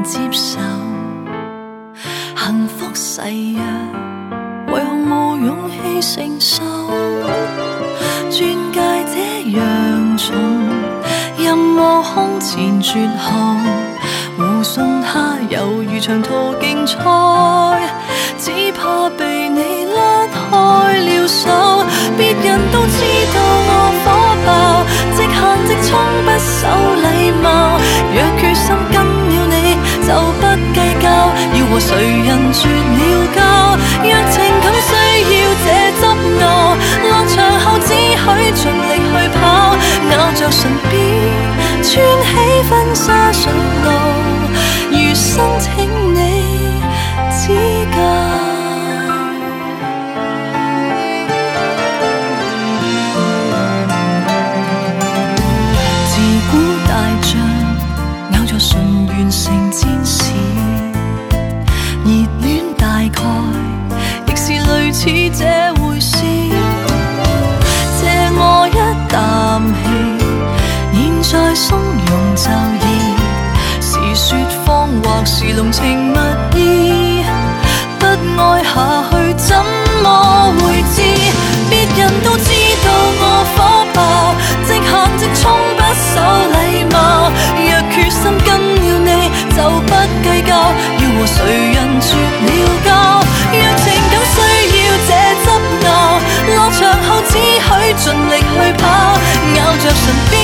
接受，幸福誓約為何無勇氣承受？鑽戒這樣重，任務空前絕後，護送他猶如長途競賽，只怕被你甩開了手。別人都知道我火爆，直行直衝不守禮貌，若決心跟了你就不計較，要和誰人絕了交。若情感需要這執拗，落場後只許盡力去跑，咬着唇邊穿起婚紗上路，如申請你指教。純完成戰士，熱戀大概亦是類似這回事。借我一啖氣，現在鬆容就易，是說謊或是濃情蜜意，不愛下去怎麼會知？別人都知道我火爆，直行直衝不守禮貌，若決心跟了你就不計較，要和誰人絕了交。若情感需要這執拗，落場後只許盡力去跑，咬着唇邊